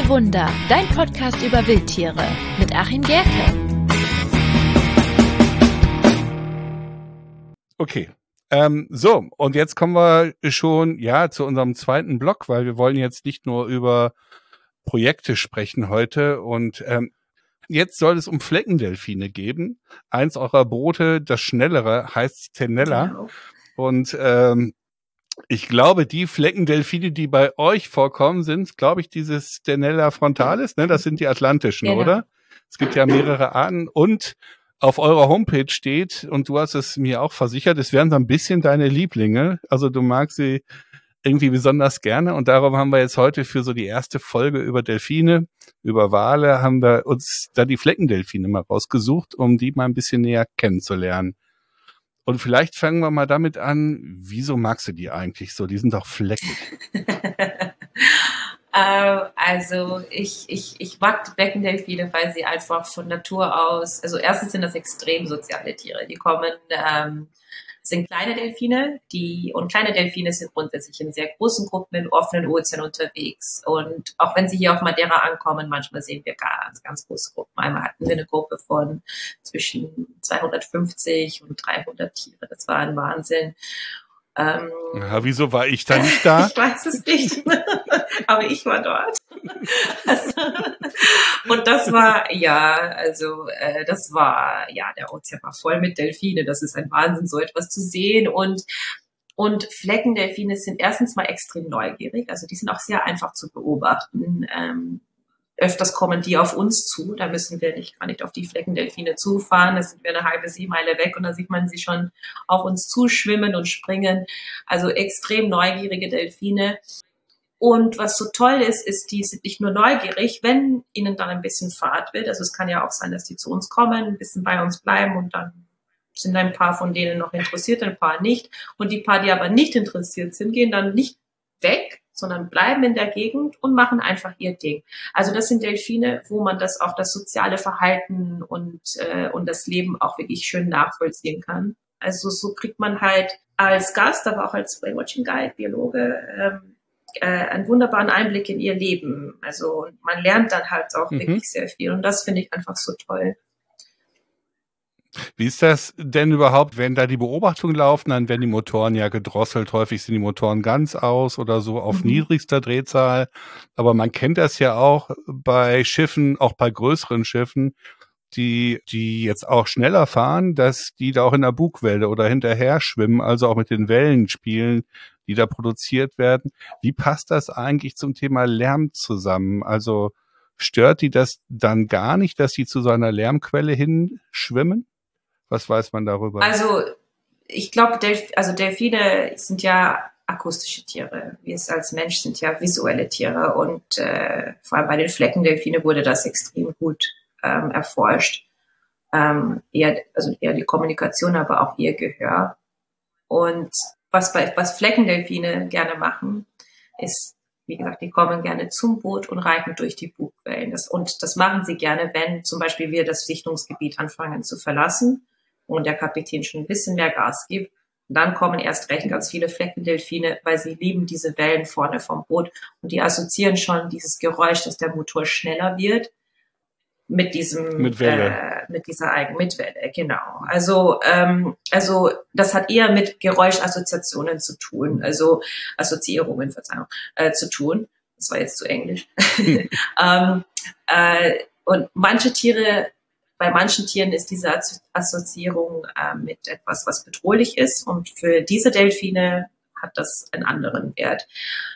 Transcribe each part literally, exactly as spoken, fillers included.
Wilde Wunder, dein Podcast über Wildtiere mit Achim Gerke. Okay, ähm, so, und jetzt kommen wir schon ja zu unserem zweiten Block, weil wir wollen jetzt nicht nur über Projekte sprechen heute und ähm, jetzt soll es um Fleckendelfine geben. Eins eurer Boote, das schnellere, heißt Stenella. Genau. Und ähm, ich glaube, die Fleckendelfine, die bei euch vorkommen, sind, glaube ich, dieses Stenella frontalis, ne? Das sind die atlantischen, Genau. oder? Es gibt ja mehrere Arten und auf eurer Homepage steht, und du hast es mir auch versichert, es wären so ein bisschen deine Lieblinge. Also du magst sie irgendwie besonders gerne und darum haben wir jetzt heute für so die erste Folge über Delfine, über Wale, haben wir uns da die Fleckendelfine mal rausgesucht, um die mal ein bisschen näher kennenzulernen. Und vielleicht fangen wir mal damit an, wieso magst du die eigentlich so? Die sind doch fleckig. äh, also ich, ich, ich mag die Fleckendelfine, weil sie einfach von Natur aus, also erstens sind das extrem soziale Tiere. Die kommen, ähm, sind kleine Delfine, die, und kleine Delfine sind grundsätzlich in sehr großen Gruppen im offenen Ozean unterwegs. Und auch wenn sie hier auf Madeira ankommen, manchmal sehen wir ganz, ganz große Gruppen. Einmal hatten wir eine Gruppe von zwischen zweihundertfünfzig und dreihundert Tiere. Das war ein Wahnsinn. Ähm, ja, wieso war ich da nicht da? Ich weiß es nicht, aber ich war dort. Also, und das war, ja, also äh, das war, ja, der Ozean war voll mit Delfine. Das ist ein Wahnsinn, so etwas zu sehen. Und und Fleckendelfine sind erstens mal extrem neugierig. Also die sind auch sehr einfach zu beobachten. Ähm, öfters kommen die auf uns zu. Da müssen wir nicht gar nicht auf die Fleckendelfine zufahren. Da sind wir eine halbe Seemeile weg und da sieht man sie schon auf uns zuschwimmen und springen. Also extrem neugierige Delfine. Und was so toll ist, ist, die sind nicht nur neugierig, wenn ihnen dann ein bisschen Fahrt wird. Also es kann ja auch sein, dass die zu uns kommen, ein bisschen bei uns bleiben und dann sind ein paar von denen noch interessiert, ein paar nicht. Und die paar, die aber nicht interessiert sind, gehen dann nicht weg, sondern bleiben in der Gegend und machen einfach ihr Ding. Also das sind Delfine, wo man das auch das soziale Verhalten und, äh, und das Leben auch wirklich schön nachvollziehen kann. Also so kriegt man halt als Gast, aber auch als Whale-Watching Guide, Biologe, ähm, äh, einen wunderbaren Einblick in ihr Leben. Also man lernt dann halt auch mhm. wirklich sehr viel und das finde ich einfach so toll. Wie ist das denn überhaupt, wenn da die Beobachtungen laufen, dann werden die Motoren ja gedrosselt, häufig sind die Motoren ganz aus oder so auf mhm. niedrigster Drehzahl, aber man kennt das ja auch bei Schiffen, auch bei größeren Schiffen, die die jetzt auch schneller fahren, dass die da auch in der Bugwelle oder hinterher schwimmen, also auch mit den Wellen spielen, die da produziert werden. Wie passt das eigentlich zum Thema Lärm zusammen? Also stört die das dann gar nicht, dass die zu so einer Lärmquelle hinschwimmen? Was weiß man darüber? Also ich glaube, Delf- also Delfine sind ja akustische Tiere. Wir als Mensch sind ja visuelle Tiere und äh, vor allem bei den Fleckendelfine wurde das extrem gut ähm, erforscht. Ähm, eher, also eher die Kommunikation, aber auch ihr Gehör. Und was bei was Fleckendelfine gerne machen, ist, wie gesagt, die kommen gerne zum Boot und reiten durch die Bugwellen. Das, und das machen sie gerne, wenn zum Beispiel wir das Sichtungsgebiet anfangen zu verlassen und der Kapitän schon ein bisschen mehr Gas gibt. Und dann kommen erst recht ganz viele Fleckendelfine, weil sie lieben diese Wellen vorne vom Boot und die assoziieren schon dieses Geräusch, dass der Motor schneller wird mit diesem mit Welle. Äh, mit dieser eigenen mit Welle, genau. Also ähm, also das hat eher mit Geräuschassoziationen zu tun, also Assoziierungen, Verzeihung, äh, zu tun. Das war jetzt zu Englisch. ähm, äh, und manche Tiere Bei manchen Tieren ist diese Assoziierung äh, mit etwas, was bedrohlich ist. Und für diese Delfine hat das einen anderen Wert.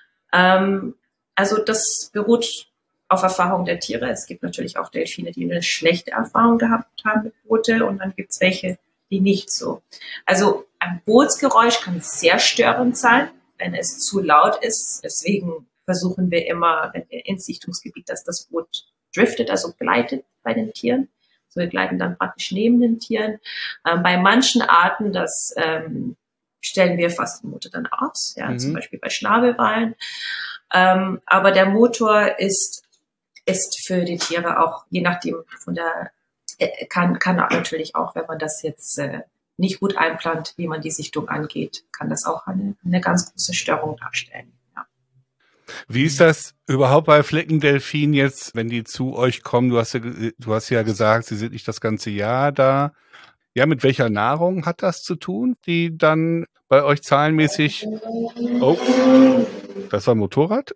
Ähm, also das beruht auf Erfahrung der Tiere. Es gibt natürlich auch Delfine, die eine schlechte Erfahrung gehabt haben mit Boote. Und dann gibt es welche, die nicht so. Also ein Bootsgeräusch kann sehr störend sein, wenn es zu laut ist. Deswegen versuchen wir immer, wenn wir ins Sichtungsgebiet, dass das Boot driftet, also gleitet bei den Tieren. So, wir gleiten dann praktisch neben den Tieren. Ähm, bei manchen Arten, das ähm, stellen wir fast den Motor dann aus, ja, mhm. zum Beispiel bei Schnabelwalen. Ähm, aber der Motor ist, ist für die Tiere auch, je nachdem von der, äh, kann, kann natürlich auch, wenn man das jetzt äh, nicht gut einplant, wie man die Sichtung angeht, kann das auch eine, eine ganz große Störung darstellen. Ja. Wie ist das überhaupt bei Fleckendelfinen jetzt, wenn die zu euch kommen? Du hast ja, du hast ja gesagt, sie sind nicht das ganze Jahr da. Ja, mit welcher Nahrung hat das zu tun, die dann bei euch zahlenmäßig... Oh, das war ein Motorrad?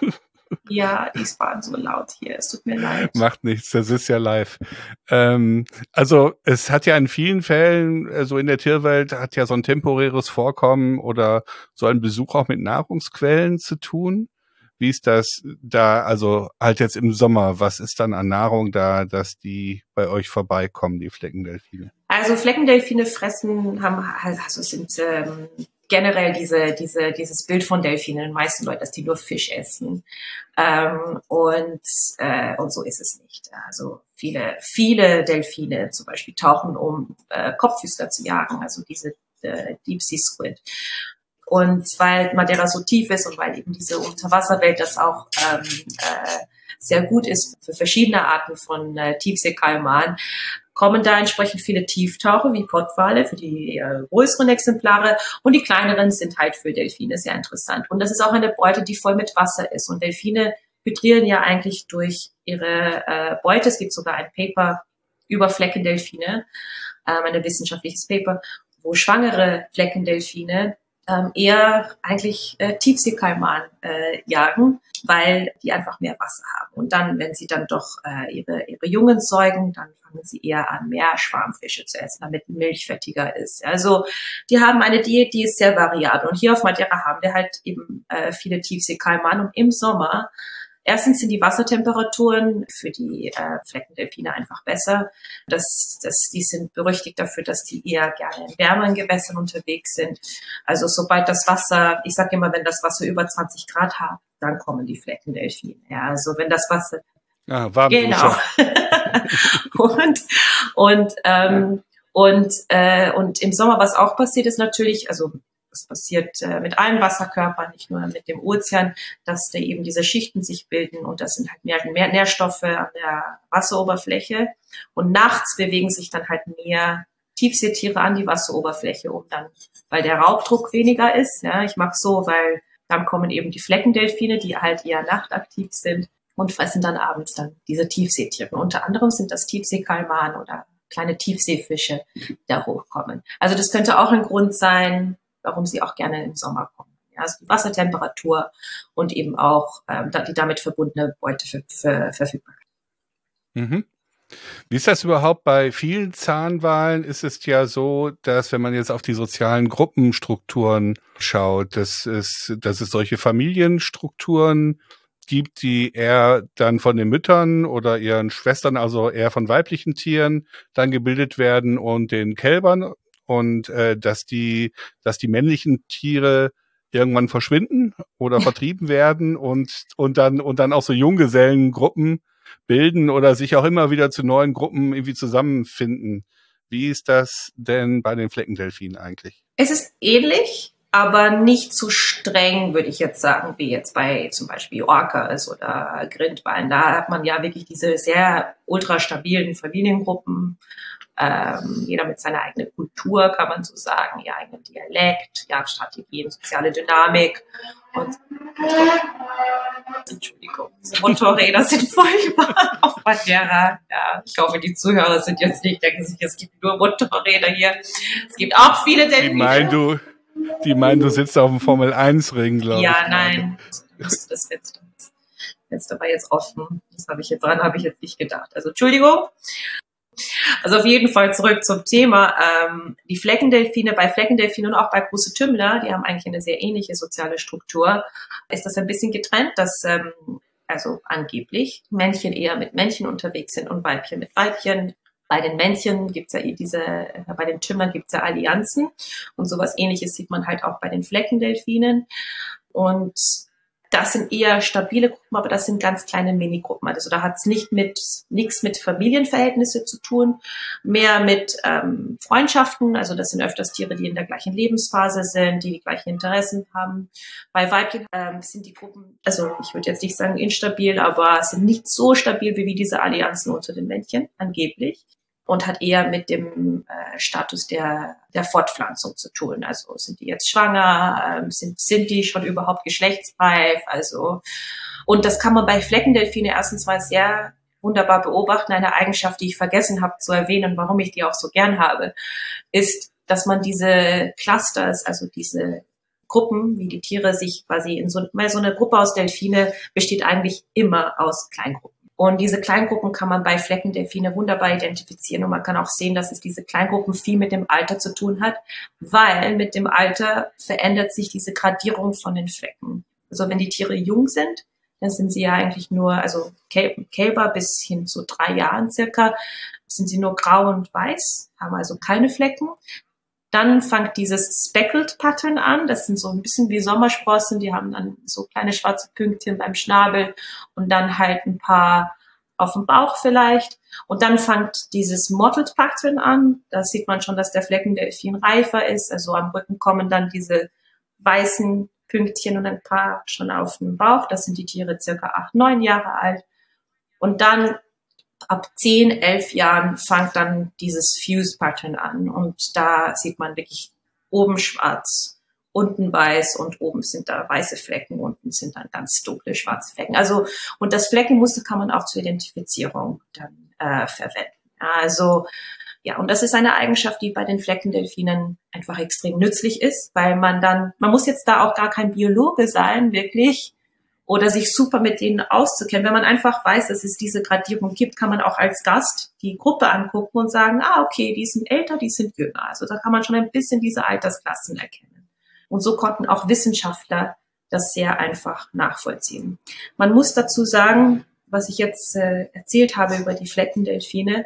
Ja, die waren so laut hier, es tut mir leid. Macht nichts, das ist ja live. Ähm, also es hat ja in vielen Fällen, so also in der Tierwelt, hat ja so ein temporäres Vorkommen oder so ein Besuch auch mit Nahrungsquellen zu tun. Wie ist das da, also halt jetzt im Sommer, was ist dann an Nahrung da, dass die bei euch vorbeikommen, die Fleckendelfine? Also Fleckendelfine fressen, haben also sind ähm, generell diese, diese, dieses Bild von Delfinen, den meisten Leuten, dass die nur Fisch essen. Ähm, und, äh, und so ist es nicht. Also viele, viele Delfine zum Beispiel tauchen, um äh, Kopffüßler zu jagen, also diese äh, Deep Sea Squid. Und weil Madeira so tief ist und weil eben diese Unterwasserwelt das auch ähm, äh, sehr gut ist für verschiedene Arten von äh, Tiefseekalmaren, kommen da entsprechend viele Tieftaucher wie Pottwale für die äh, größeren Exemplare und die kleineren sind halt für Delfine sehr interessant. Und das ist auch eine Beute, die voll mit Wasser ist. Und Delfine hydrieren ja eigentlich durch ihre äh, Beute. Es gibt sogar ein Paper über Fleckendelfine, ähm, ein wissenschaftliches Paper, wo schwangere Fleckendelfine ähm, eher eigentlich äh, Tiefseekalmaren äh, jagen, weil die einfach mehr Wasser haben. Und dann, wenn sie dann doch äh, ihre, ihre Jungen säugen, dann fangen sie eher an, mehr Schwarmfische zu essen, damit die Milch fettiger ist. Also die haben eine Diät, die ist sehr variabel. Und hier auf Madeira haben wir halt eben äh, viele Tiefseekalmaren. Und im Sommer, erstens sind die Wassertemperaturen für die äh, Fleckendelfine einfach besser. Das, das, die sind berüchtigt dafür, dass die eher gerne in wärmeren Gewässern unterwegs sind. Also sobald das Wasser, ich sage immer, wenn das Wasser über zwanzig Grad hat, dann kommen die Fleckendelfine. Ja, also wenn das Wasser... Ah, warm. Genau. und und ähm, und äh, und im Sommer, was auch passiert, ist natürlich, also es passiert äh, mit allen Wasserkörpern, nicht nur mit dem Ozean, dass da eben diese Schichten sich bilden und das sind halt mehr, mehr Nährstoffe an der Wasseroberfläche und nachts bewegen sich dann halt mehr Tiefseetiere an die Wasseroberfläche, um dann, weil der Raubdruck weniger ist. Ja, ich mag so, weil dann kommen eben die Fleckendelfine, die halt eher nachtaktiv sind und fressen dann abends dann diese Tiefseetiere. Unter anderem sind das Tiefseekalmaren oder kleine Tiefseefische, die da hochkommen. Also das könnte auch ein Grund sein, warum sie auch gerne im Sommer kommen. Ja, also die Wassertemperatur und eben auch ähm, die damit verbundene Beute für, für Verfügbarkeit. Mhm. Wie ist das überhaupt bei vielen Zahnwalen? Ist es ja so, dass wenn man jetzt auf die sozialen Gruppenstrukturen schaut, dass es, dass es solche Familienstrukturen gibt, die eher dann von den Müttern oder ihren Schwestern, also eher von weiblichen Tieren, dann gebildet werden und den Kälbern und äh, dass die, dass die männlichen Tiere irgendwann verschwinden oder vertrieben werden und und dann und dann auch so Junggesellengruppen bilden oder sich auch immer wieder zu neuen Gruppen irgendwie zusammenfinden. Wie ist das denn bei den Fleckendelfinen eigentlich? Es ist ähnlich, aber nicht so streng, würde ich jetzt sagen, wie jetzt bei zum Beispiel Orcas oder Grindwalen. Da hat man ja wirklich diese sehr ultra stabilen Familiengruppen. Ähm, jeder mit seiner eigenen Kultur, kann man so sagen, ihr eigenen Dialekt, Jagdstrategien, soziale Dynamik. Und Entschuldigung, diese Motorräder sind furchtbar auf Madeira. Ja, ich hoffe, die Zuhörer sind jetzt nicht, denken sich, es gibt nur Motorräder hier. Es gibt auch viele Delfine. Die meinen, du, die meinen, du sitzt auf dem Formel eins Ring, glaube ja, ich. Ja, nein. Das, das Fenster, das Fenster war jetzt offen. Das habe ich jetzt dran, habe ich jetzt nicht gedacht. Also Entschuldigung. Also auf jeden Fall zurück zum Thema. Ähm, die Fleckendelfine, bei Fleckendelfinen und auch bei große Tümmler, die haben eigentlich eine sehr ähnliche soziale Struktur, ist das ein bisschen getrennt, dass ähm, also angeblich Männchen eher mit Männchen unterwegs sind und Weibchen mit Weibchen. Bei den Männchen gibt's ja diese, äh, bei den Tümmlern gibt's ja Allianzen und sowas Ähnliches sieht man halt auch bei den Fleckendelfinen. Und das sind eher stabile Gruppen, aber das sind ganz kleine Minigruppen. Also da hat es nicht mit nichts mit Familienverhältnisse zu tun, mehr mit ähm, Freundschaften. Also das sind öfters Tiere, die in der gleichen Lebensphase sind, die die gleichen Interessen haben. Bei Weibchen ähm, sind die Gruppen, also ich würde jetzt nicht sagen instabil, aber sind nicht so stabil wie, wie diese Allianzen unter den Männchen, angeblich. und hat eher mit dem äh, Status der, der Fortpflanzung zu tun. Also sind die jetzt schwanger, ähm, sind, sind die schon überhaupt geschlechtsreif? Also, und das kann man bei Fleckendelfine erstens mal sehr wunderbar beobachten. Eine Eigenschaft, die ich vergessen habe zu erwähnen, warum ich die auch so gern habe, ist, dass man diese Clusters, also diese Gruppen, wie die Tiere sich quasi in so, so eine Gruppe aus Delfine besteht eigentlich immer aus Kleingruppen. Und diese Kleingruppen kann man bei Fleckendelfine wunderbar identifizieren. Und man kann auch sehen, dass es diese Kleingruppen viel mit dem Alter zu tun hat, weil mit dem Alter verändert sich diese Gradierung von den Flecken. Also wenn die Tiere jung sind, dann sind sie ja eigentlich nur, also Kälber bis hin zu drei Jahren circa, sind sie nur grau und weiß, haben also keine Flecken. Dann fängt dieses Speckled Pattern an. Das sind so ein bisschen wie Sommersprossen. Die haben dann so kleine schwarze Pünktchen beim Schnabel und dann halt ein paar auf dem Bauch vielleicht. Und dann fängt dieses Mottled Pattern an. Da sieht man schon, dass der Fleckendelfin reifer ist. Also am Rücken kommen dann diese weißen Pünktchen und ein paar schon auf dem Bauch. Das sind die Tiere circa acht, neun Jahre alt. Und dann ab zehn, elf Jahren fängt dann dieses Fuse-Pattern an und da sieht man wirklich oben schwarz, unten weiß und oben sind da weiße Flecken, unten sind dann ganz dunkle schwarze Flecken. Also, und das Fleckenmuster kann man auch zur Identifizierung dann äh, verwenden. Also, ja, und das ist eine Eigenschaft, die bei den Fleckendelfinen einfach extrem nützlich ist, weil man dann, man muss jetzt da auch gar kein Biologe sein, wirklich, oder sich super mit denen auszukennen. Wenn man einfach weiß, dass es diese Gradierung gibt, kann man auch als Gast die Gruppe angucken und sagen, ah, okay, die sind älter, die sind jünger. Also da kann man schon ein bisschen diese Altersklassen erkennen. Und so konnten auch Wissenschaftler das sehr einfach nachvollziehen. Man muss dazu sagen, was ich jetzt äh, erzählt habe über die Fleckendelfine,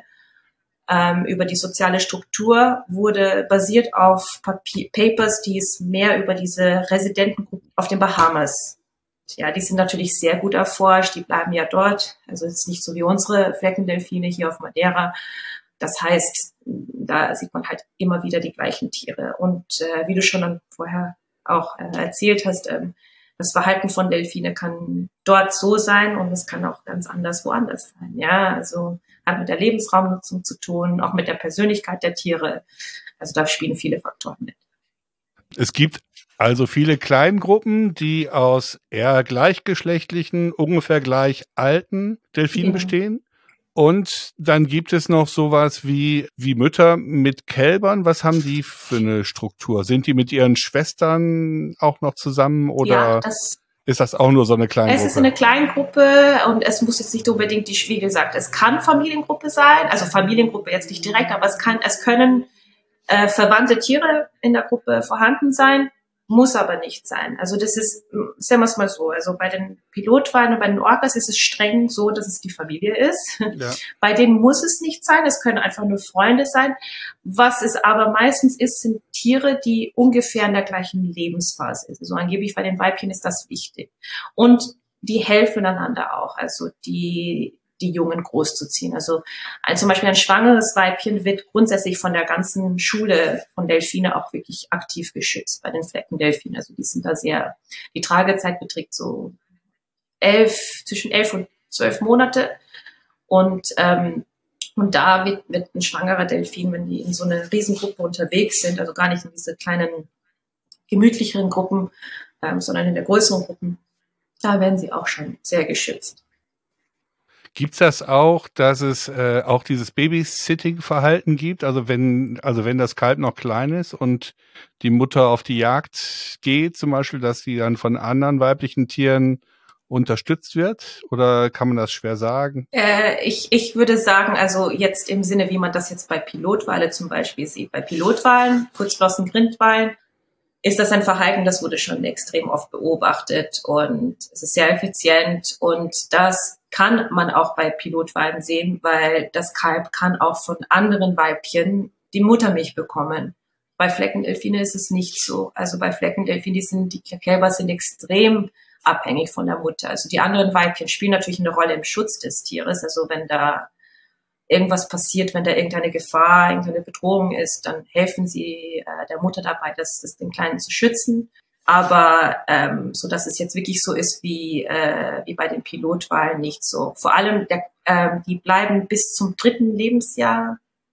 ähm, über die soziale Struktur, wurde basiert auf Papier, Papers, die es mehr über diese Residentengruppen auf den Bahamas. Ja, die sind natürlich sehr gut erforscht, die bleiben ja dort. Also es ist nicht so wie unsere Fleckendelfine hier auf Madeira. Das heißt, da sieht man halt immer wieder die gleichen Tiere. Und äh, wie du schon dann vorher auch äh, erzählt hast, ähm, das Verhalten von Delfine kann dort so sein und es kann auch ganz anders woanders sein. Ja, also hat mit der Lebensraumnutzung zu tun, auch mit der Persönlichkeit der Tiere. Also da spielen viele Faktoren mit. Es gibt also viele Kleingruppen, die aus eher gleichgeschlechtlichen, ungefähr gleich alten Delfinen Ja. bestehen. Und dann gibt es noch sowas wie, wie Mütter mit Kälbern. Was haben die für eine Struktur? Sind die mit ihren Schwestern auch noch zusammen oder Ja, das ist das auch nur so eine Kleingruppe? Es ist eine Kleingruppe und es muss jetzt nicht unbedingt die, wie gesagt, es kann Familiengruppe sein, also Familiengruppe jetzt nicht direkt, aber es kann, es können äh, verwandte Tiere in der Gruppe vorhanden sein, muss aber nicht sein. Also das ist, sagen wir es mal so, also bei den Pilotwalen und bei den Orcas ist es streng so, dass es die Familie ist. Ja. Bei denen muss es nicht sein, es können einfach nur Freunde sein. Was es aber meistens ist, sind Tiere, die ungefähr in der gleichen Lebensphase sind. Also angeblich bei den Weibchen ist das wichtig. Und die helfen einander auch, also die die Jungen großzuziehen. Also ein, zum Beispiel ein schwangeres Weibchen wird grundsätzlich von der ganzen Schule von Delfine auch wirklich aktiv geschützt bei den Fleckendelfinen. Also die sind da sehr, die Tragezeit beträgt so elf, zwischen elf und zwölf Monate. Und, ähm, und da wird, wird ein schwangerer Delfin, wenn die in so einer Riesengruppe unterwegs sind, also gar nicht in diese kleinen, gemütlicheren Gruppen, ähm, sondern in der größeren Gruppen, da werden sie auch schon sehr geschützt. Gibt's das auch, dass es äh, auch dieses Babysitting-Verhalten gibt? Also wenn, also wenn das Kalb noch klein ist und die Mutter auf die Jagd geht, zum Beispiel, dass sie dann von anderen weiblichen Tieren unterstützt wird? Oder kann man das schwer sagen? Äh, ich, ich würde sagen, also jetzt im Sinne, wie man das jetzt bei Pilotwale zum Beispiel sieht. Bei Pilotwalen, Kurzflossen, Grindwalen, ist das ein Verhalten, das wurde schon extrem oft beobachtet und es ist sehr effizient und das kann man auch bei Pilotwalen sehen, weil das Kalb kann auch von anderen Weibchen die Muttermilch bekommen. Bei Fleckendelfine ist es nicht so. Also bei Fleckendelfinen, die sind, die Kälber sind extrem abhängig von der Mutter. Also die anderen Weibchen spielen natürlich eine Rolle im Schutz des Tieres. Also wenn da irgendwas passiert, wenn da irgendeine Gefahr, irgendeine Bedrohung ist, dann helfen sie äh, der Mutter dabei, das, das den Kleinen zu schützen. Aber ähm, so, dass es jetzt wirklich so ist wie äh, wie bei den Pilotwalen, nicht so. Vor allem, der, ähm, die bleiben bis zum dritten Lebensjahr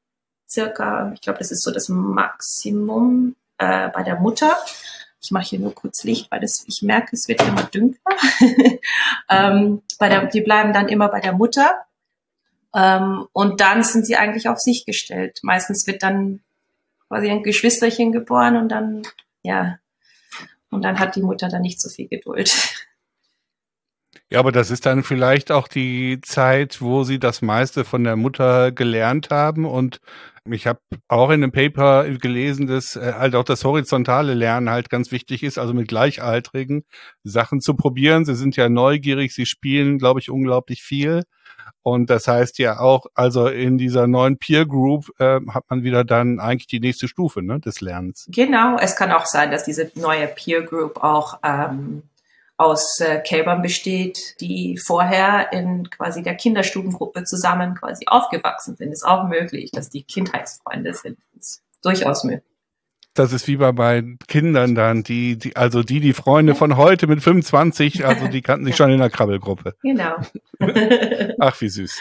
circa, ich glaube, das ist so das Maximum äh, bei der Mutter. Ich mache hier nur kurz Licht, weil das, ich merke, es wird immer dunkler. ähm, bei der, die bleiben dann immer bei der Mutter. Ähm, und dann sind sie eigentlich auf sich gestellt. Meistens wird dann quasi ein Geschwisterchen geboren und dann, ja, und dann hat die Mutter dann nicht so viel Geduld. Ja, aber das ist dann vielleicht auch die Zeit, wo sie das meiste von der Mutter gelernt haben. Und ich habe auch in einem Paper gelesen, dass äh, halt auch das horizontale Lernen halt ganz wichtig ist, also mit Gleichaltrigen Sachen zu probieren. Sie sind ja neugierig, sie spielen, glaube ich, unglaublich viel. Und das heißt ja auch, also in dieser neuen Peer Group äh, hat man wieder dann eigentlich die nächste Stufe, ne, des Lernens. Genau, es kann auch sein, dass diese neue Peer Group auch ähm, aus äh, Kälbern besteht, die vorher in quasi der Kinderstubengruppe zusammen quasi aufgewachsen sind. Ist auch möglich, dass die Kindheitsfreunde sind. Ist durchaus möglich. Das ist wie bei, bei Kindern dann, die, die, also die, die Freunde von heute mit fünfundzwanzig, also die kannten sich schon in der Krabbelgruppe. Genau. Ach, wie süß.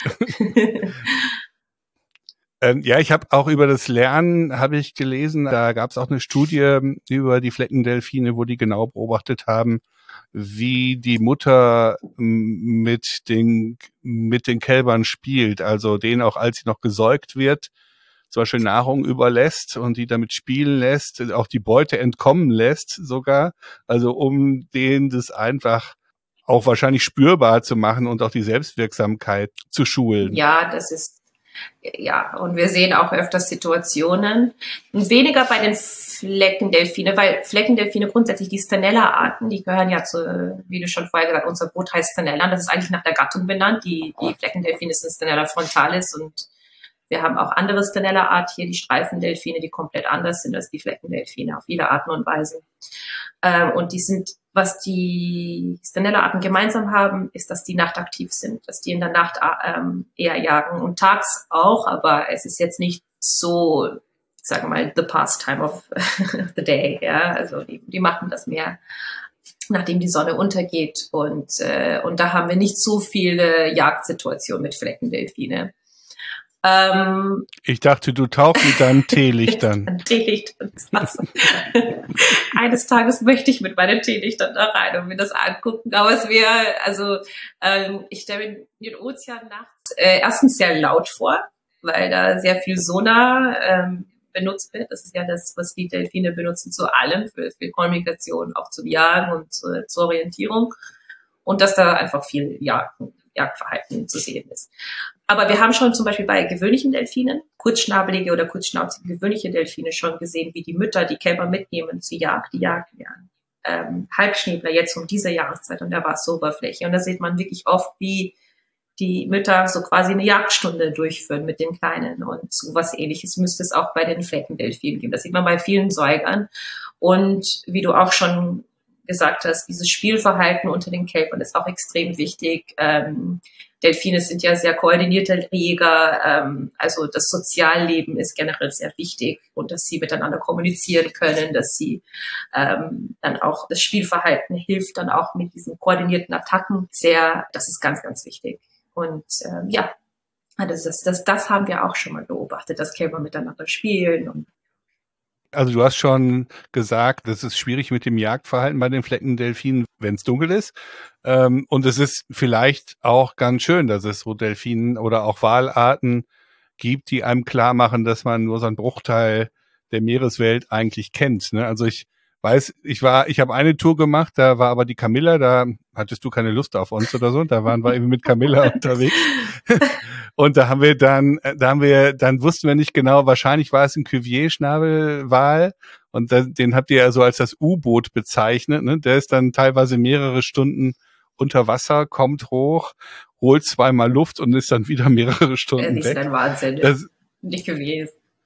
ähm, ja, ich habe auch über das Lernen, habe ich gelesen, da gab es auch eine Studie über die Fleckendelfine, wo die genau beobachtet haben, wie die Mutter mit den, mit den Kälbern spielt, also denen auch, als sie noch gesäugt wird, zum Beispiel Nahrung überlässt und die damit spielen lässt, auch die Beute entkommen lässt sogar, also um denen das einfach auch wahrscheinlich spürbar zu machen und auch die Selbstwirksamkeit zu schulen. Ja, das ist, ja, und wir sehen auch öfters Situationen, weniger bei den Fleckendelfine, weil Fleckendelfine grundsätzlich die Stanella-Arten, die gehören ja zu, wie du schon vorher gesagt hast, unser Boot heißt Stanella, das ist eigentlich nach der Gattung benannt, die, die Fleckendelfine sind Stanella frontalis und wir haben auch andere Stanella-Art hier, die Streifendelfine, die komplett anders sind als die Fleckendelfine auf viele Arten und Weisen. Ähm, und die sind, was die Stanella-Arten gemeinsam haben, ist, dass die nachtaktiv sind, dass die in der Nacht ähm, eher jagen und tags auch, aber es ist jetzt nicht so, sagen wir mal, the pastime of the day. Ja? Also die, die machen das mehr, nachdem die Sonne untergeht. Und, äh, und da haben wir nicht so viele Jagdsituationen mit Fleckendelfine. Ähm, ich dachte, du tauchst mit deinen Teelichtern. An Teelichtern. Eines Tages möchte ich mit meinen Teelichtern da rein und mir das angucken. Aber es wäre, also ähm, ich stelle mir den Ozean nachts äh, erstens sehr laut vor, weil da sehr viel Sonar ähm, benutzt wird. Das ist ja das, was die Delfine benutzen zu allem, für, für Kommunikation, auch zum Jagen und äh, zur Orientierung. Und dass da einfach viel Jagd, Jagdverhalten zu sehen ist. Aber wir haben schon zum Beispiel bei gewöhnlichen Delfinen, kurzschnabelige oder kurzschnauzige gewöhnliche Delfine schon gesehen, wie die Mütter die Kälber mitnehmen zur Jagd, die Jagd lernen. Ähm, Halbschnäbler jetzt um diese Jahreszeit und der Wasseroberfläche. Und da sieht man wirklich oft, wie die Mütter so quasi eine Jagdstunde durchführen mit den Kleinen. Und so was Ähnliches müsste es auch bei den Fleckendelfinen geben. Das sieht man bei vielen Säugern. Und wie du auch schon gesagt hast, dieses Spielverhalten unter den Kälbern ist auch extrem wichtig. Ähm, Delfine sind ja sehr koordinierte Jäger, ähm, also das Sozialleben ist generell sehr wichtig und dass sie miteinander kommunizieren können, dass sie ähm, dann auch das Spielverhalten hilft dann auch mit diesen koordinierten Attacken sehr, das ist ganz, ganz wichtig. Und ähm, ja, das, ist, das, das haben wir auch schon mal beobachtet, dass Kälber miteinander spielen und also du hast schon gesagt, das ist schwierig mit dem Jagdverhalten bei den Fleckendelfinen, wenn es dunkel ist. Ähm, und es ist vielleicht auch ganz schön, dass es so Delfinen oder auch Walarten gibt, die einem klar machen, dass man nur so einen Bruchteil der Meereswelt eigentlich kennt. Ne? Also ich weiß, ich war, ich habe eine Tour gemacht, da war aber die Camilla, da hattest du keine Lust auf uns oder so, da waren wir eben mit Camilla unterwegs. Und da haben wir dann, da haben wir, dann wussten wir nicht genau, wahrscheinlich war es ein Cuvier-Schnabelwal und da, den habt ihr ja so als das U-Boot bezeichnet, ne? Der ist dann teilweise mehrere Stunden unter Wasser, kommt hoch, holt zweimal Luft und ist dann wieder mehrere Stunden das weg. ist ein Wahnsinn. Das, nicht Cuvier.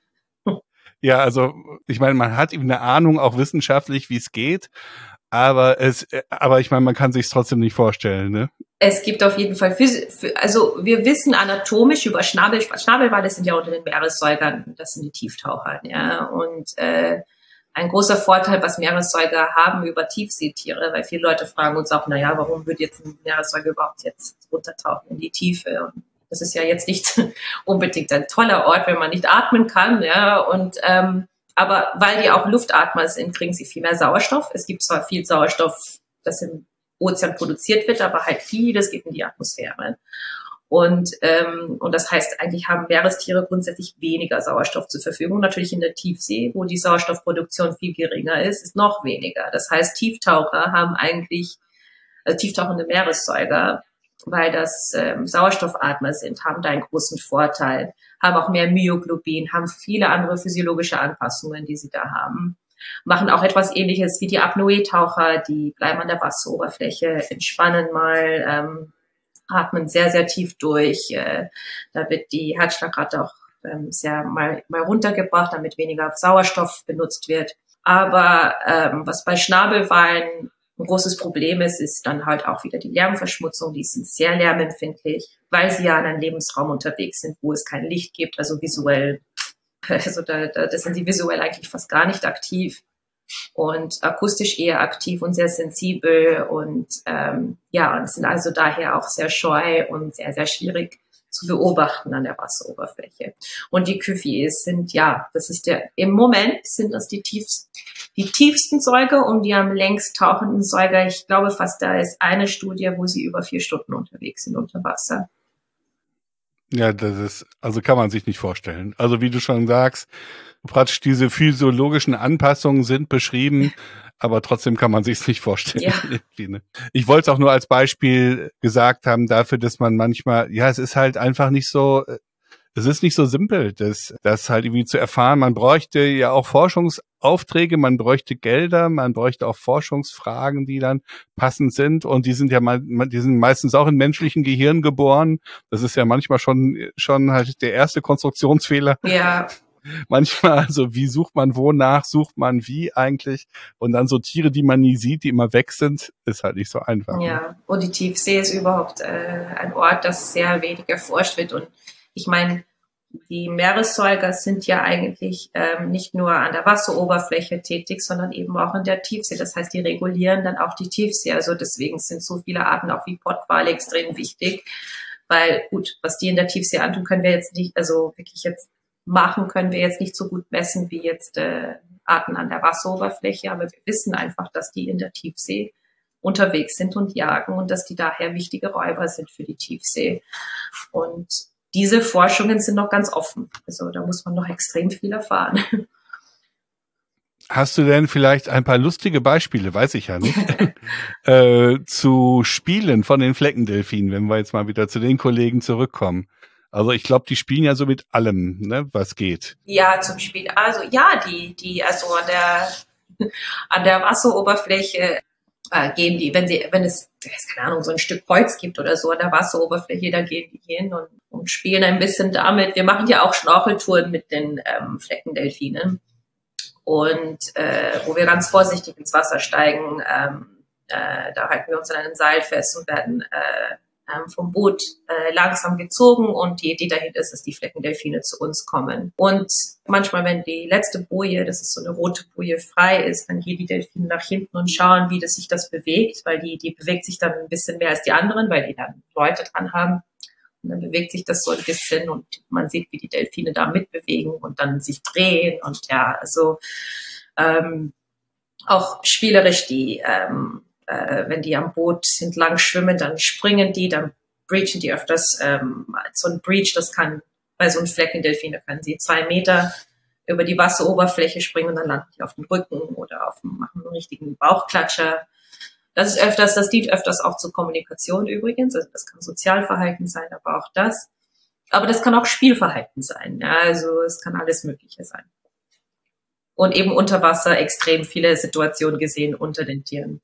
Ja, also ich meine, man hat eben eine Ahnung, auch wissenschaftlich, wie es geht, aber es, aber ich meine, man kann sich es trotzdem nicht vorstellen, ne? Es gibt auf jeden Fall, also wir wissen anatomisch über Schnabel, Schnabelwale sind ja unter den Meeressäugern, das sind die Tieftaucher, ja, und äh, ein großer Vorteil, was Meeressäuger haben über Tiefseetiere, weil viele Leute fragen uns auch, naja, warum würde jetzt ein Meeressäuger überhaupt jetzt runtertauchen in die Tiefe? Und Das ist ja jetzt nicht unbedingt ein toller Ort, wenn man nicht atmen kann, ja, und ähm, aber weil die auch Luftatmer sind, kriegen sie viel mehr Sauerstoff. Es gibt zwar viel Sauerstoff, das im Ozean produziert wird, aber halt vieles geht in die Atmosphäre. Und, ähm, und das heißt, eigentlich haben Meerestiere grundsätzlich weniger Sauerstoff zur Verfügung. Natürlich in der Tiefsee, wo die Sauerstoffproduktion viel geringer ist, ist noch weniger. Das heißt, Tieftaucher haben eigentlich, also tieftauchende Meeressäuger, weil das ähm, Sauerstoffatmer sind, haben da einen großen Vorteil, haben auch mehr Myoglobin, haben viele andere physiologische Anpassungen, die sie da haben, machen auch etwas Ähnliches wie die Apnoe-Taucher, die bleiben an der Wasseroberfläche, entspannen mal, ähm, atmen sehr, sehr tief durch. Äh, da wird die Herzschlagrate auch ähm, sehr mal, mal runtergebracht, damit weniger Sauerstoff benutzt wird. Aber ähm, was bei Schnabelwalen ein großes Problem ist, ist dann halt auch wieder die Lärmverschmutzung. Die sind sehr lärmempfindlich, weil sie ja in einem Lebensraum unterwegs sind, wo es kein Licht gibt, also visuell. Also da, da das sind sie visuell eigentlich fast gar nicht aktiv und akustisch eher aktiv und sehr sensibel und ähm, ja, und sind also daher auch sehr scheu und sehr, sehr schwierig zu beobachten an der Wasseroberfläche. Und die Cuviers sind, ja, das ist der, im Moment sind das die tiefsten, die tiefsten Säuger und die am längst tauchenden Säuger. Ich glaube fast, da ist eine Studie, wo sie über vier Stunden unterwegs sind unter Wasser. Ja, das ist, also kann man sich nicht vorstellen. Also wie du schon sagst, praktisch diese physiologischen Anpassungen sind beschrieben, aber trotzdem kann man sich es nicht vorstellen. Ja. Ich wollte es auch nur als Beispiel gesagt haben dafür, dass man manchmal, ja, es ist halt einfach nicht so, es ist nicht so simpel, das, das halt irgendwie zu erfahren. Man bräuchte ja auch Forschungsaufträge, man bräuchte Gelder, man bräuchte auch Forschungsfragen, die dann passend sind. Und die sind ja mal, die sind meistens auch in menschlichen Gehirn geboren. Das ist ja manchmal schon, schon halt der erste Konstruktionsfehler. Ja. Manchmal, also wie sucht man wonach, sucht man wie eigentlich? Und dann so Tiere, die man nie sieht, die immer weg sind, ist halt nicht so einfach. Ja, ne? und die Tiefsee ist überhaupt äh, ein Ort, das sehr wenig erforscht wird. Und ich meine, die Meeressäuger sind ja eigentlich ähm, nicht nur an der Wasseroberfläche tätig, sondern eben auch in der Tiefsee. Das heißt, die regulieren dann auch die Tiefsee. Also deswegen sind so viele Arten auch wie Pottwale extrem wichtig, weil gut, was die in der Tiefsee antun, können wir jetzt nicht, also wirklich jetzt machen, können wir jetzt nicht so gut messen wie jetzt äh, Arten an der Wasseroberfläche, aber wir wissen einfach, dass die in der Tiefsee unterwegs sind und jagen und dass die daher wichtige Räuber sind für die Tiefsee. Und diese Forschungen sind noch ganz offen. Also da muss man noch extrem viel erfahren. Hast du denn vielleicht ein paar lustige Beispiele, weiß ich ja nicht, äh, zu Spielen von den Fleckendelfinen, wenn wir jetzt mal wieder zu den Kollegen zurückkommen? Also ich glaube, die spielen ja so mit allem, ne, was geht. Ja, zum Spiel. Also ja, die, die, also an der an der Wasseroberfläche äh, gehen die, wenn sie, wenn es, keine Ahnung, so ein Stück Holz gibt oder so an der Wasseroberfläche, da gehen die hin und, und spielen ein bisschen damit. Wir machen ja auch Schnorcheltouren mit den ähm, Fleckendelfinen. Und äh, wo wir ganz vorsichtig ins Wasser steigen, ähm, äh, da halten wir uns an einem Seil fest und werden äh, ähm, vom Boot äh, langsam gezogen und die Idee dahinter ist, dass die Fleckendelfine zu uns kommen. Und manchmal, wenn die letzte Boje, das ist so eine rote Boje, frei ist, dann gehen die Delfine nach hinten und schauen, wie das sich das bewegt, weil die, die bewegt sich dann ein bisschen mehr als die anderen, weil die dann Leute dran haben. Und dann bewegt sich das so ein bisschen und man sieht, wie die Delfine da mitbewegen und dann sich drehen und ja, also ähm, auch spielerisch die, ähm, äh, wenn die am Boot entlang schwimmen, dann springen die, dann breachen die öfters. Ähm, so ein Breach, das kann bei so einem Fleckendelfin, da können sie zwei Meter über die Wasseroberfläche springen und dann landen die auf dem Rücken oder auf dem, machen einen richtigen Bauchklatscher. Das ist öfters, das dient öfters auch zur Kommunikation übrigens. Also das kann Sozialverhalten sein, aber auch das. Aber das kann auch Spielverhalten sein. Ja, also es kann alles Mögliche sein. Und eben unter Wasser extrem viele Situationen gesehen unter den Tieren.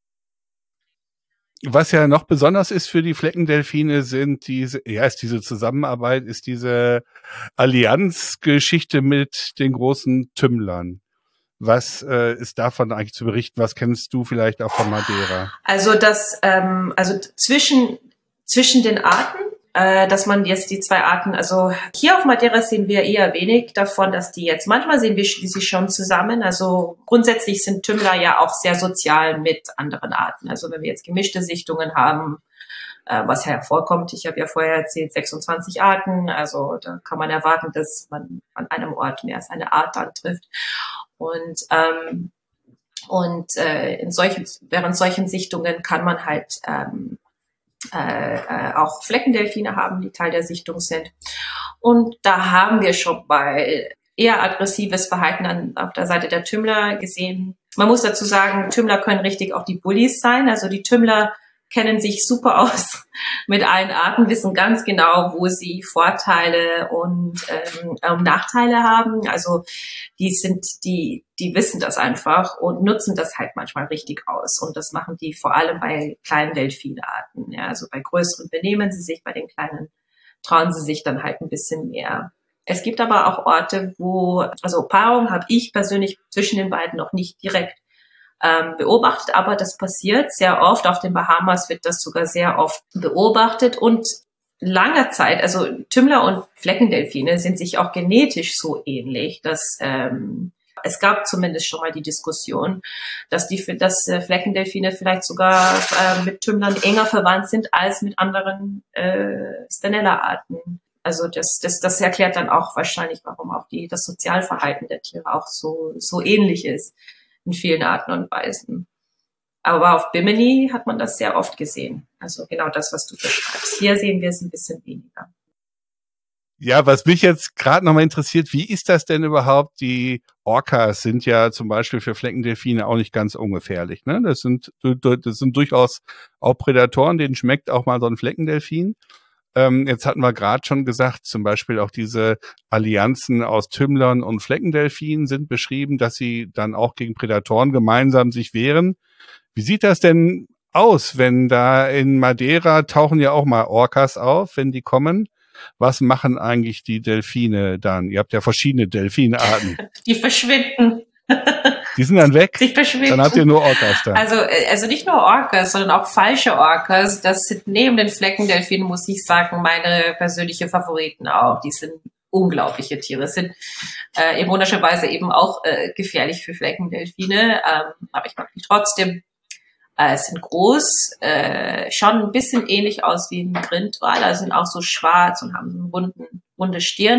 Was ja noch besonders ist für die Fleckendelfine sind diese, ja, ist diese Zusammenarbeit, ist diese Allianzgeschichte mit den großen Tümmlern. Was äh, ist davon eigentlich zu berichten? Was kennst du vielleicht auch von Madeira? Also das, ähm, also zwischen zwischen den Arten, äh, dass man jetzt die zwei Arten, also hier auf Madeira sehen wir eher wenig davon, dass die jetzt, manchmal sehen wir sie schon zusammen. Also grundsätzlich sind Tümmler ja auch sehr sozial mit anderen Arten. Also wenn wir jetzt gemischte Sichtungen haben, äh, was ja vorkommt. Ich habe ja vorher erzählt, sechsundzwanzig Arten. Also da kann man erwarten, dass man an einem Ort mehr als eine Art dann trifft. Und ähm, und äh, in solchen, während solchen Sichtungen kann man halt ähm, äh, äh, auch Fleckendelfine haben, die Teil der Sichtung sind. Und da haben wir schon mal eher aggressives Verhalten an, auf der Seite der Tümmler gesehen. Man muss dazu sagen, Tümmler können richtig auch die Bullies sein. Also die Tümmler kennen sich super aus mit allen Arten, wissen ganz genau, wo sie Vorteile und ähm, Nachteile haben. Also die sind, die, die wissen das einfach und nutzen das halt manchmal richtig aus. Und das machen die vor allem bei kleinen Delfinarten. Ja, also bei größeren benehmen sie sich, bei den kleinen trauen sie sich dann halt ein bisschen mehr. Es gibt aber auch Orte, wo, also Paarung habe ich persönlich zwischen den beiden noch nicht direkt ähm, beobachtet, aber das passiert sehr oft. Auf den Bahamas wird das sogar sehr oft beobachtet und langer Zeit, also Tümmler und Fleckendelfine sind sich auch genetisch so ähnlich, dass ähm, es gab zumindest schon mal die Diskussion, dass die dass äh, Fleckendelfine vielleicht sogar äh, mit Tümmlern enger verwandt sind als mit anderen äh, Stenella-Arten. Also das, das, das erklärt dann auch wahrscheinlich, warum auch die, das Sozialverhalten der Tiere auch so, so ähnlich ist in vielen Arten und Weisen. Aber auf Bimini hat man das sehr oft gesehen. Also genau das, was du beschreibst. Hier sehen wir es ein bisschen weniger. Ja, was mich jetzt gerade nochmal interessiert, wie ist das denn überhaupt? Die Orcas sind ja zum Beispiel für Fleckendelfine auch nicht ganz ungefährlich, ne? Das sind, das sind durchaus auch Prädatoren, denen schmeckt auch mal so ein Fleckendelfin. Ähm, jetzt hatten wir gerade schon gesagt, zum Beispiel auch diese Allianzen aus Tümmlern und Fleckendelfinen sind beschrieben, dass sie dann auch gegen Prädatoren gemeinsam sich wehren. Wie sieht das denn aus, wenn da in Madeira tauchen ja auch mal Orcas auf, wenn die kommen? Was machen eigentlich die Delfine dann? Ihr habt ja verschiedene Delfinarten. Die verschwinden. Die sind dann weg? Die verschwinden. Dann habt ihr nur Orcas da. Also, also nicht nur Orcas, sondern auch falsche Orcas. Das sind neben den Fleckendelfinen, muss ich sagen, meine persönliche Favoriten auch. Die sind unglaubliche Tiere. Sind äh, ironischerweise eben auch äh, gefährlich für Fleckendelfine. Ähm, aber ich mag die trotzdem. Äh, sind groß, äh, schauen ein bisschen ähnlich aus wie ein Grindwal, also sind auch so schwarz und haben so einen runden, runde Stirn,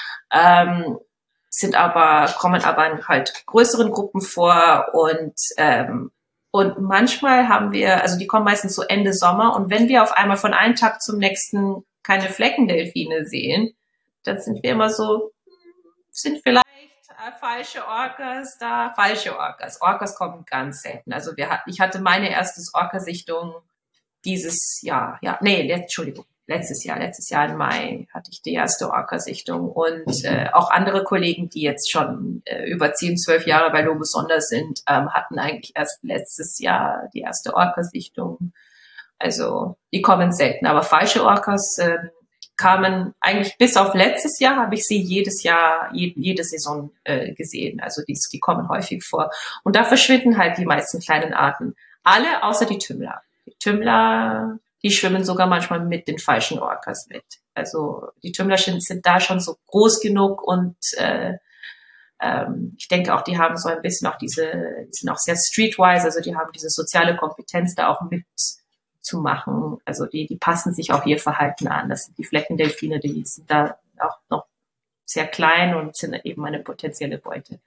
ähm, sind aber, kommen aber in halt größeren Gruppen vor und, ähm, und manchmal haben wir, also die kommen meistens so Ende Sommer und wenn wir auf einmal von einem Tag zum nächsten keine Fleckendelfine sehen, dann sind wir immer so, sind vielleicht falsche Orcas da, falsche Orcas. Orcas kommen ganz selten. Also wir hatten, ich hatte meine erste Orca-Sichtung dieses Jahr, ja, nee, let, Entschuldigung, letztes Jahr, letztes Jahr im Mai hatte ich die erste Orca-Sichtung und äh, auch andere Kollegen, die jetzt schon äh, über zehn, zwölf Jahre bei Lobo Sonder sind, ähm, hatten eigentlich erst letztes Jahr die erste Orca-Sichtung. Also die kommen selten, aber falsche Orcas äh, kamen eigentlich bis auf letztes Jahr, habe ich sie jedes Jahr, je, jede Saison äh, gesehen. Also die, die kommen häufig vor. Und da verschwinden halt die meisten kleinen Arten. Alle außer die Tümmler. Die Tümmler, die schwimmen sogar manchmal mit den falschen Orcas mit. Also die Tümmler sind, sind da schon so groß genug und äh, ähm, ich denke auch, die haben so ein bisschen auch diese, die sind auch sehr streetwise, also die haben diese soziale Kompetenz da auch mit zu machen. Also die, die passen sich auch ihr Verhalten an. Das sind die Fleckendelfine, die sind da auch noch sehr klein und sind eben eine potenzielle Beute.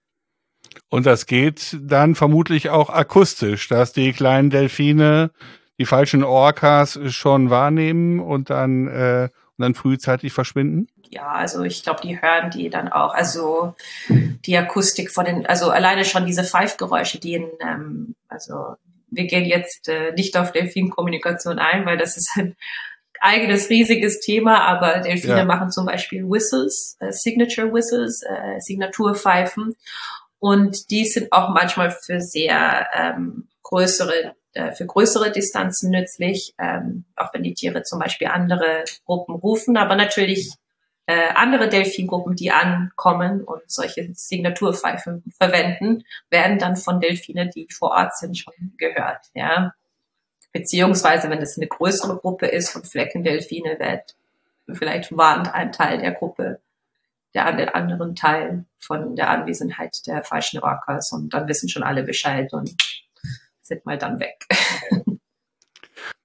Und das geht dann vermutlich auch akustisch, dass die kleinen Delfine die falschen Orcas schon wahrnehmen und dann, äh, und dann frühzeitig verschwinden? Ja, also ich glaube, die hören die dann auch. Also die Akustik von den, also alleine schon diese Pfeifgeräusche, die in, ähm, also wir gehen jetzt äh, nicht auf Delfinkommunikation ein, weil das ist ein eigenes riesiges Thema, aber Delfine ja. machen zum Beispiel Whistles, äh, Signature Whistles, äh, Signaturpfeifen und die sind auch manchmal für sehr ähm, größere, äh, für größere Distanzen nützlich, ähm, auch wenn die Tiere zum Beispiel andere Gruppen rufen, aber natürlich Äh, andere Delfingruppen, die ankommen und solche Signaturpfeifen verwenden, werden dann von Delfinen, die vor Ort sind, schon gehört. Ja, beziehungsweise wenn es eine größere Gruppe ist von Fleckendelfine, wird vielleicht warnt ein Teil der Gruppe der anderen Teil von der Anwesenheit der falschen Orcas und dann wissen schon alle Bescheid und sind mal dann weg.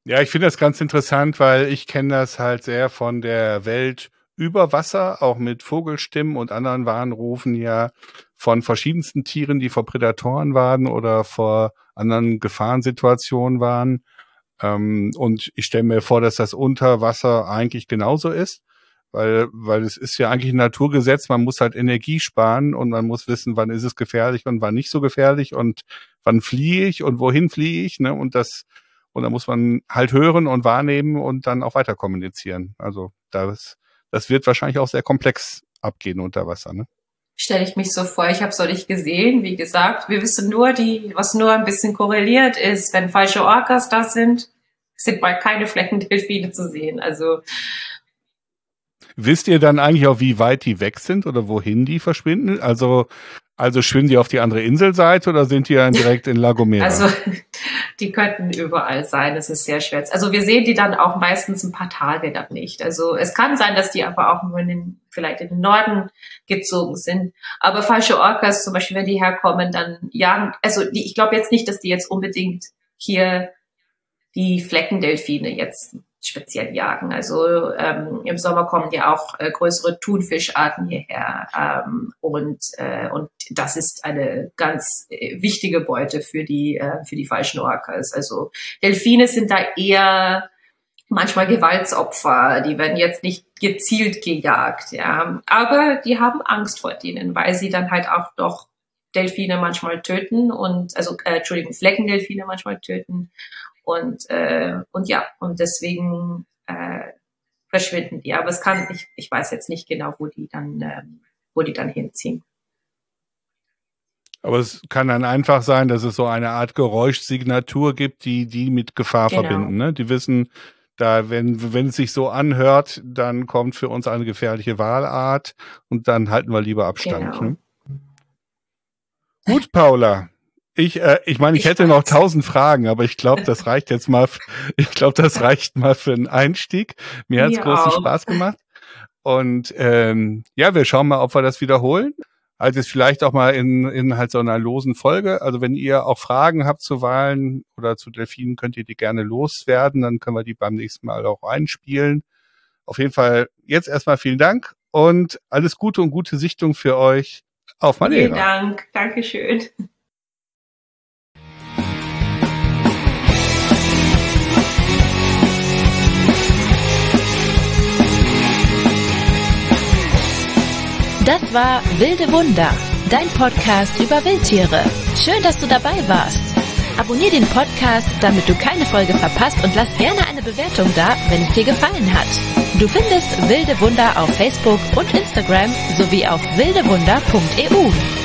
Ja, ich finde das ganz interessant, weil ich kenne das halt sehr von der Welt über Wasser, auch mit Vogelstimmen und anderen Warnrufen ja von verschiedensten Tieren, die vor Prädatoren waren oder vor anderen Gefahrensituationen waren. Ähm, und ich stelle mir vor, dass das unter Wasser eigentlich genauso ist, weil weil es ist ja eigentlich ein Naturgesetz, man muss halt Energie sparen und man muss wissen, wann ist es gefährlich und wann nicht so gefährlich und wann fliehe ich und wohin fliehe ich, ne? Und das Und da muss man halt hören und wahrnehmen und dann auch weiter kommunizieren. Also das, das wird wahrscheinlich auch sehr komplex abgehen unter Wasser, ne? Stelle ich mich so vor, ich habe es noch nicht gesehen, wie gesagt. Wir wissen nur, die, was nur ein bisschen korreliert ist, wenn falsche Orcas da sind, sind mal keine Fleckendelfine zu sehen. Also wisst ihr dann eigentlich auch, wie weit die weg sind oder wohin die verschwinden? Also Also schwimmen die auf die andere Inselseite oder sind die dann direkt in La Gomera? Also die könnten überall sein, es ist sehr schwer. Also wir sehen die dann auch meistens ein paar Tage dann nicht. Also es kann sein, dass die aber auch nur in den, vielleicht in den Norden gezogen sind. Aber falsche Orcas, zum Beispiel, wenn die herkommen, dann jagen, also die, ich glaube jetzt nicht, dass die jetzt unbedingt hier die Fleckendelfine jetzt speziell jagen. Also ähm, im Sommer kommen ja auch äh, größere Thunfischarten hierher ähm, und äh, und das ist eine ganz äh, wichtige Beute für die äh, für die falschen Orcas. Also Delfine sind da eher manchmal Gewaltsopfer, die werden jetzt nicht gezielt gejagt, ja, aber die haben Angst vor denen, weil sie dann halt auch doch Delfine manchmal töten und also äh, Entschuldigung, Fleckendelfine manchmal töten. Und, äh, und ja, und deswegen äh, verschwinden die. Aber es kann, ich, ich weiß jetzt nicht genau, wo die dann, äh, wo die dann hinziehen. Aber es kann dann einfach sein, dass es so eine Art Geräuschsignatur gibt, die die mit Gefahr Genau. verbinden. Ne? Die wissen, da wenn wenn es sich so anhört, dann kommt für uns eine gefährliche Walart und dann halten wir lieber Abstand. Genau. Ne? Gut, Paula. Ich, äh, ich meine, ich, ich hätte weiß. noch tausend Fragen, aber ich glaube, das reicht jetzt mal. Ich glaube, das reicht mal für einen Einstieg. Mir hat's großen auch. Spaß gemacht. Und ähm, ja, wir schauen mal, ob wir das wiederholen. Also jetzt vielleicht auch mal in, in halt so einer losen Folge. Also wenn ihr auch Fragen habt zu Walen oder zu Delfinen, könnt ihr die gerne loswerden. Dann können wir die beim nächsten Mal auch einspielen. Auf jeden Fall jetzt erstmal vielen Dank und alles Gute und gute Sichtung für euch auf Madeira. Vielen Dank. Dankeschön. Das war Wilde Wunder, dein Podcast über Wildtiere. Schön, dass du dabei warst. Abonnier den Podcast, damit du keine Folge verpasst und lass gerne eine Bewertung da, wenn es dir gefallen hat. Du findest Wilde Wunder auf Facebook und Instagram sowie auf wildewunder punkt e u.